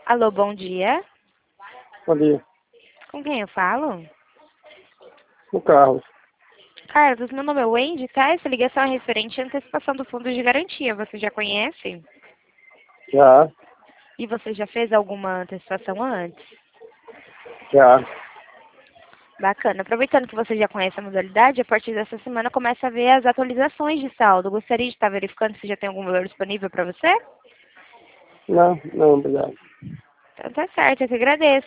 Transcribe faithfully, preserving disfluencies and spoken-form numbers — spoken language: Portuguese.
Alô, bom dia. Bom dia. Com quem eu falo? O Carlos. Carlos, meu nome é Wendy, tá? Essa ligação é referente à antecipação do fundo de garantia. Você já conhece? Já, E você já fez alguma antecipação antes? já. Bacana. Aproveitando que você já conhece a modalidade, a partir dessa semana começa a ver as atualizações de saldo. Gostaria de estar verificando se já tem algum valor disponível para você? Não, não, obrigado. Então tá certo, eu que agradeço.